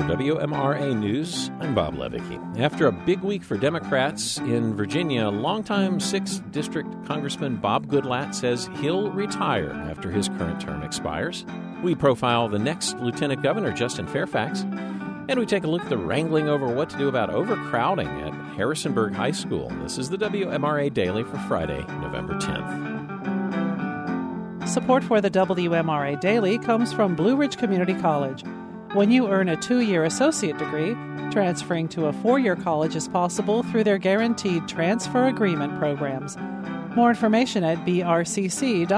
WMRA News, I'm Bob Levicki. After a big week for Democrats in Virginia, longtime 6th District Congressman Bob Goodlatte says he'll retire after his current term expires. We profile the next Lieutenant Governor, Justin Fairfax, and we take a look at the wrangling over what to do about overcrowding at Harrisonburg High School. This is the WMRA Daily for Friday, November 10th. Support for the WMRA Daily comes from Blue Ridge Community College. When you earn a 2-year associate degree, transferring to a 4-year college is possible through their guaranteed transfer agreement programs. More information at brcc.edu.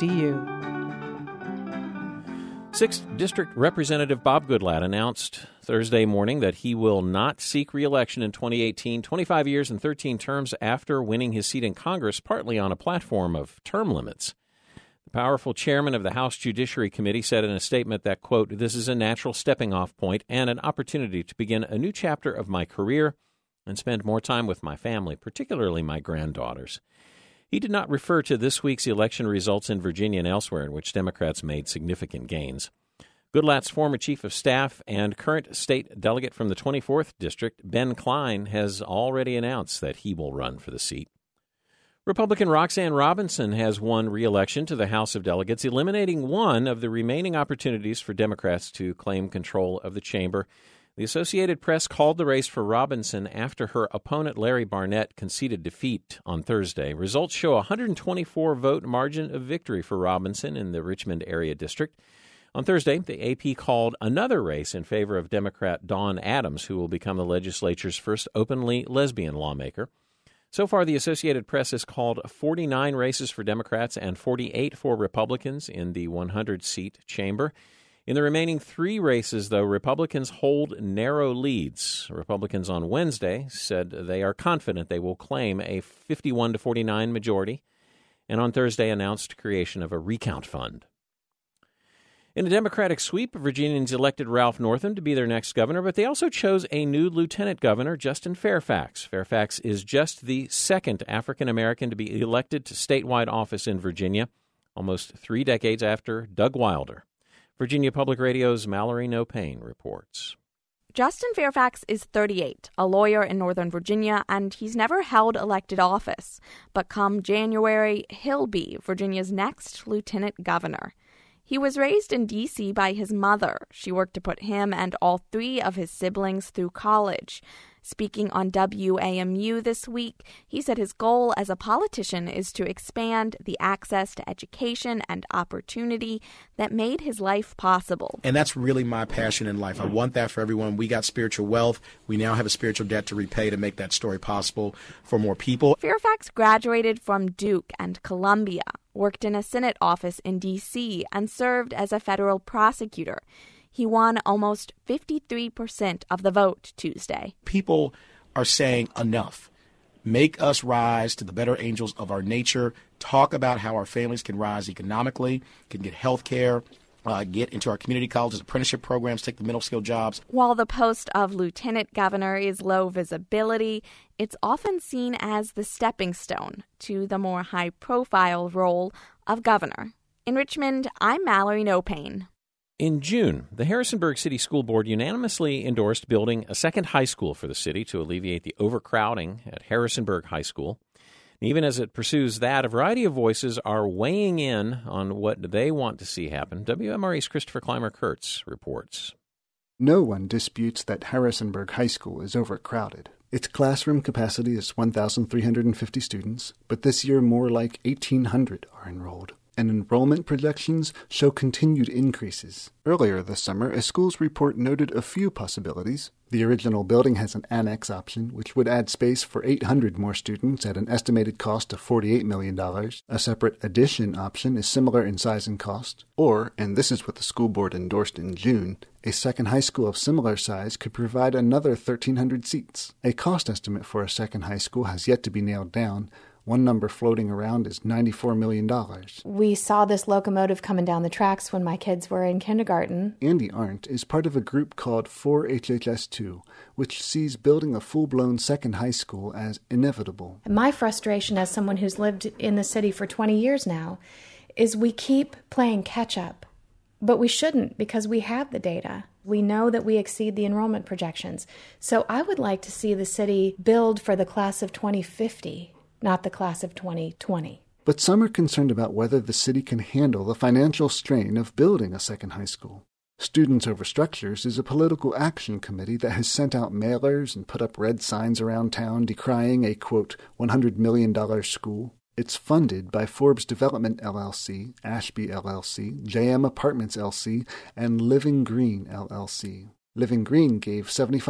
6th District Representative Bob Goodlatte announced Thursday morning that he will not seek re-election in 2018, 25 years and 13 terms after winning his seat in Congress, partly on a platform of term limits. The powerful chairman of the House Judiciary Committee said in a statement that, quote, "This is a natural stepping-off point and an opportunity to begin a new chapter of my career and spend more time with my family, particularly my granddaughters." He did not refer to this week's election results in Virginia and elsewhere in which Democrats made significant gains. Goodlatte's former chief of staff and current state delegate from the 24th District, Ben Klein, has already announced that he will run for the seat. Republican Roxanne Robinson has won re-election to the House of Delegates, eliminating one of the remaining opportunities for Democrats to claim control of the chamber. The Associated Press called the race for Robinson after her opponent Larry Barnett conceded defeat on Thursday. Results show a 124-vote margin of victory for Robinson in the Richmond area district. On Thursday, the AP called another race in favor of Democrat Dawn Adams, who will become the legislature's first openly lesbian lawmaker. So far, the Associated Press has called 49 races for Democrats and 48 for Republicans in the 100-seat chamber. In the remaining 3 races, though, Republicans hold narrow leads. Republicans on Wednesday said they are confident they will claim a 51-49 majority, and on Thursday announced creation of a recount fund. In a Democratic sweep, Virginians elected Ralph Northam to be their next governor, but they also chose a new lieutenant governor, Justin Fairfax. Fairfax is just the second African-American to be elected to statewide office in Virginia, almost 3 decades after Doug Wilder. Virginia Public Radio's Mallory Nopane reports. Justin Fairfax is 38, a lawyer in Northern Virginia, and he's never held elected office. But come January, he'll be Virginia's next lieutenant governor. He was raised in D.C. by his mother. She worked to put him and all 3 of his siblings through college. Speaking on WAMU this week, he said his goal as a politician is to expand the access to education and opportunity that made his life possible. And that's really my passion in life. I want that for everyone. We got spiritual wealth. We now have a spiritual debt to repay to make that story possible for more people. Fairfax graduated from Duke and Columbia, worked in a Senate office in D.C., and served as a federal prosecutor. He won almost 53% of the vote Tuesday. People are saying enough. Make us rise to the better angels of our nature. Talk about how our families can rise economically, can get health care, get into our community colleges, apprenticeship programs, take the middle skill jobs. While the post of lieutenant governor is low visibility, it's often seen as the stepping stone to the more high-profile role of governor. In Richmond, I'm Mallory Nopane. In June, the Harrisonburg City School Board unanimously endorsed building a second high school for the city to alleviate the overcrowding at Harrisonburg High School. Even as it pursues that, a variety of voices are weighing in on what they want to see happen. WMRA's Christopher Clymer-Kurtz reports. No one disputes that Harrisonburg High School is overcrowded. Its classroom capacity is 1,350 students, but this year more like 1,800 are enrolled. And enrollment projections show continued increases. Earlier this summer, a schools report noted a few possibilities. The original building has an annex option, which would add space for 800 more students at an estimated cost of $48 million. A separate addition option is similar in size and cost. Or, and this is what the school board endorsed in June, a second high school of similar size could provide another 1,300 seats. A cost estimate for a second high school has yet to be nailed down. One number floating around is $94 million. We saw this locomotive coming down the tracks when my kids were in kindergarten. Andy Arndt is part of a group called 4HHS2, which sees building a full-blown second high school as inevitable. My frustration as someone who's lived in the city for 20 years now is we keep playing catch-up. But we shouldn't, because we have the data. We know that we exceed the enrollment projections. So I would like to see the city build for the class of 2050, not the class of 2020. But some are concerned about whether the city can handle the financial strain of building a second high school. Students Over Structures is a political action committee that has sent out mailers and put up red signs around town decrying a, quote, $100 million school. It's funded by Forbes Development LLC, Ashby LLC, JM Apartments LC, and Living Green LLC. Living Green gave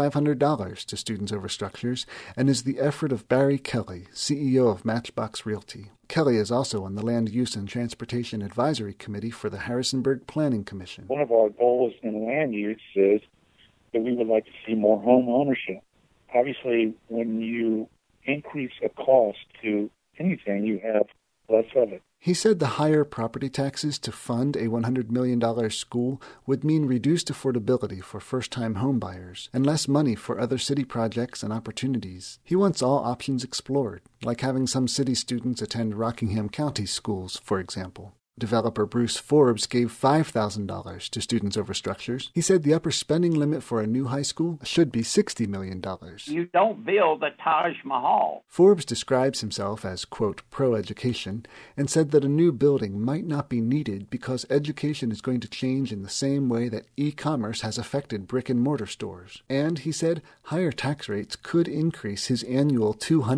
$7,500 to Students Over Structures and is the effort of Barry Kelly, CEO of Matchbox Realty. Kelly is also on the Land Use and Transportation Advisory Committee for the Harrisonburg Planning Commission. One of our goals in land use is that we would like to see more home ownership. Obviously, when you increase a cost to anything, you have less of it. He said the higher property taxes to fund a $100 million school would mean reduced affordability for first-time homebuyers and less money for other city projects and opportunities. He wants all options explored, like having some city students attend Rockingham County schools, for example. Developer Bruce Forbes gave $5,000 to Students Over Structures. He said the upper spending limit for a new high school should be $60 million. You don't build the Taj Mahal. Forbes describes himself as, quote, pro-education, and said that a new building might not be needed because education is going to change in the same way that e-commerce has affected brick-and-mortar stores. And, he said, higher tax rates could increase his annual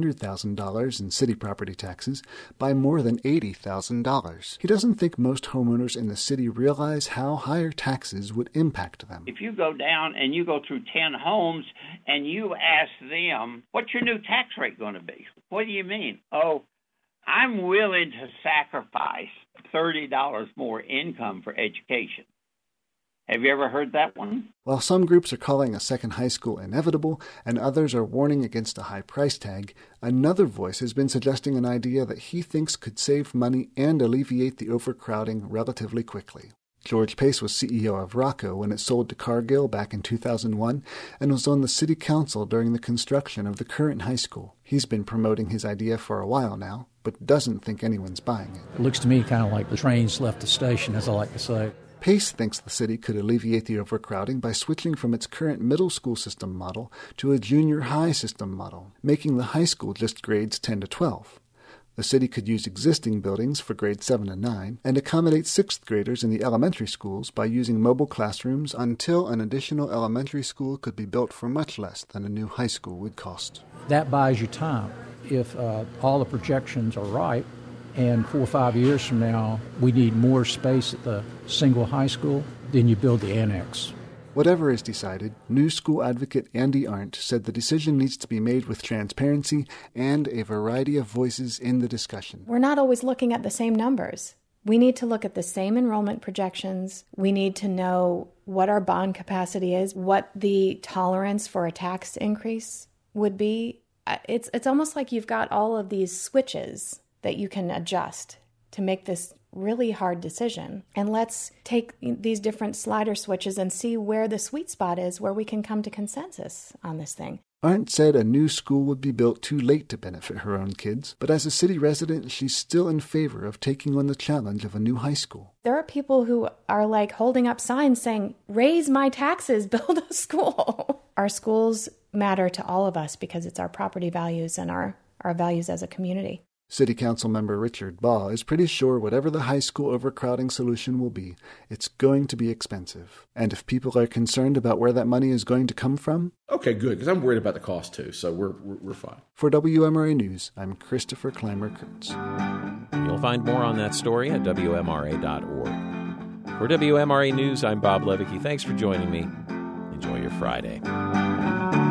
$200,000 in city property taxes by more than $80,000. He doesn't think most homeowners in the city realize how higher taxes would impact them. If you go down and you go through 10 homes and you ask them, what's your new tax rate going to be? What do you mean? Oh, I'm willing to sacrifice $30 more income for education. Have you ever heard that one? While some groups are calling a second high school inevitable and others are warning against a high price tag, another voice has been suggesting an idea that he thinks could save money and alleviate the overcrowding relatively quickly. George Pace was CEO of Rocco when it sold to Cargill back in 2001 and was on the city council during the construction of the current high school. He's been promoting his idea for a while now, but doesn't think anyone's buying it. It looks to me kind of like the train's left the station, as I like to say. Pace thinks the city could alleviate the overcrowding by switching from its current middle school system model to a junior high system model, making the high school just grades 10 to 12. The city could use existing buildings for grades 7 and 9 and accommodate 6th graders in the elementary schools by using mobile classrooms until an additional elementary school could be built for much less than a new high school would cost. That buys you time. If all the projections are right, and 4 or 5 years from now, we need more space at the single high school, then you build the annex. Whatever is decided, new school advocate Andy Arndt said the decision needs to be made with transparency and a variety of voices in the discussion. We're not always looking at the same numbers. We need to look at the same enrollment projections. We need to know what our bond capacity is, what the tolerance for a tax increase would be. It's almost like you've got all of these switches that you can adjust to make this really hard decision. And let's take these different slider switches and see where the sweet spot is, where we can come to consensus on this thing. Arndt said a new school would be built too late to benefit her own kids, but as a city resident, she's still in favor of taking on the challenge of a new high school. There are people who are like holding up signs saying, raise my taxes, build a school. Our schools matter to all of us because it's our property values and our values as a community. City Council member Richard Baugh is pretty sure whatever the high school overcrowding solution will be, it's going to be expensive. And if people are concerned about where that money is going to come from... Okay, good, because I'm worried about the cost too, so we're fine. For WMRA News, I'm Christopher Clymer-Kurtz. You'll find more on that story at WMRA.org. For WMRA News, I'm Bob Levicki. Thanks for joining me. Enjoy your Friday.